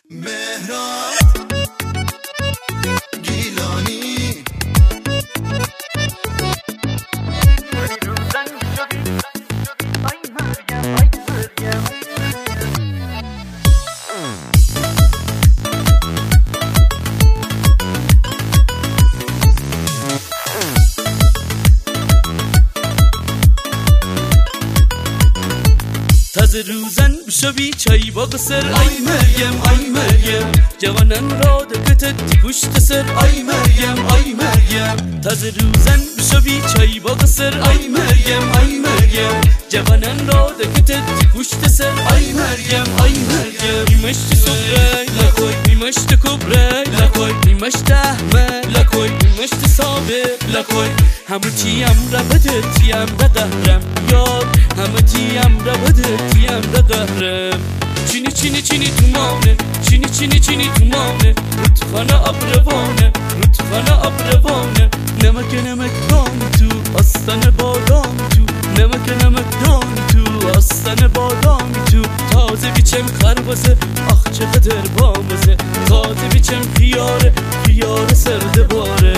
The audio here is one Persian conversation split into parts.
مهران گیلانی تازه روزن بشوی چای با قصر ای مریم جوانان را دکتت پشت سر ای مریم تازه روزن بشوی چای با قصر ای مریم جوانان را دکتت پشت سر ای مریم میمشت صبره لکوی میمشت کبره لکوی میمشت احمد لکوی میمشت صابر لکوی همه چیم را بده تیم را قهرم یاد همه چیم را بده تیم را قهرم چینی تو مانه چینی تو مانه رودخانه ابروانه نمک دان تو آستان بادام تو نمک دان تو آستان بادام تو تازه بیچم خربزه آخ چقدر بامزه تازه بیچم خیاره سرده باره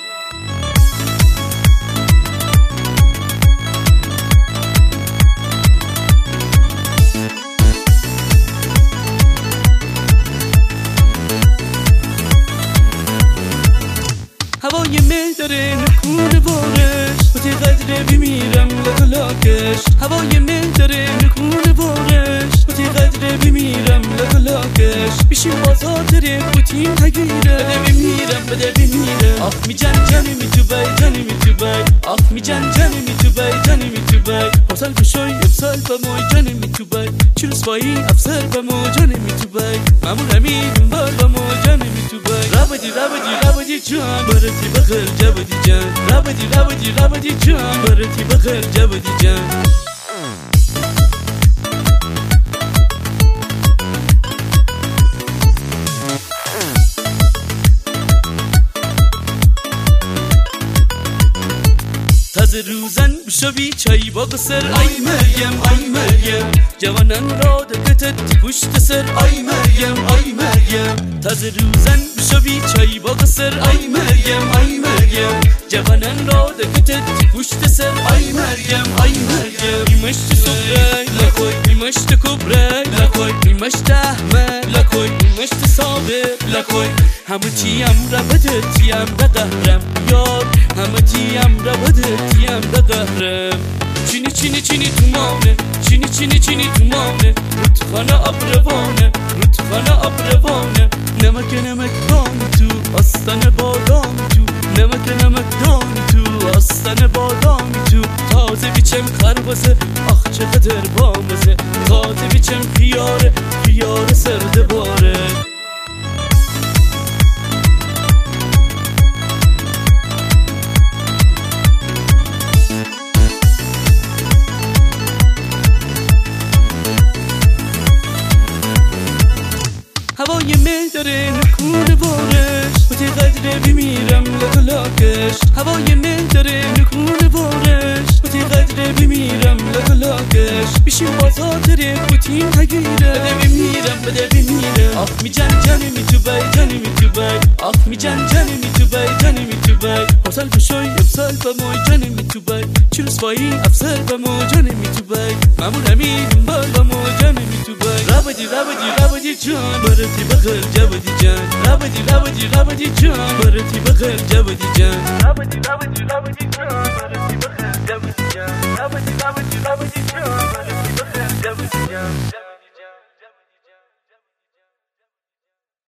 هوای مه داره نکونه بارش با تی قدره بمیرم لگلاکش هوای مه داره نکونه بارش با تی قدره بمیرم لگلاکش بیشیم بازار داره بوتیم تگیره بده بمیره آخ می جنی می تو بای آخ می جنی می تو بای پاسال بشوی افسال بموی جنی می تو بای چیروز بایی افسر بمو جنی می تو بای مامون همین دنبال بمو جنی می تو بای رابدی جان برتی بخیر جبدی جان رابدی جان برتی بخیر جبدی جان تازه روزن بشوی چای با قصر ای مریم جوانان را دکتت پشت سر ای مریم تازه روزن بشوی چای با قصر ای مریم جوانان را دکتت پشت سر ای مریم میمشت صبره لکوی میمشت کبره لکوی میمشت احمد لکوی میمشت صابر لکوی همه چیم را بده تیم را قهرم یاد همه چیم را بده تیم را قهرم چینی تو مانه چینی تو مانه رودخانه ابروانه نمک دان تو آستان بادام تو نمک دان تو آستان بادام تو تازه بیچم خربزه آخ چقدر بامزه تازه بیچم خیاره سرده باره هوای مه داره نکونه بارش با تی قدره بمیرم لگلاکش هوای مه داره نکونه بارش با تی قدره بمیرم لگلاکش بیشیم بازار داره بوتیم تگیره بده بمیره آخ می جنی می تو بای آخ می جنی می تو بای پاسال بشوی افسال بموی جنی می تو بای چیروز بایی افسر بمو جنی می تو بای مامون همین دنبال بمو جنی می تو بای رابدی جان برتی بخیر جبدی جان رابدی جان برتی بخیر جبدی جان رابدی جان برتی بخیر جبدی جان رابدی جان برتی بخیر جبدی جان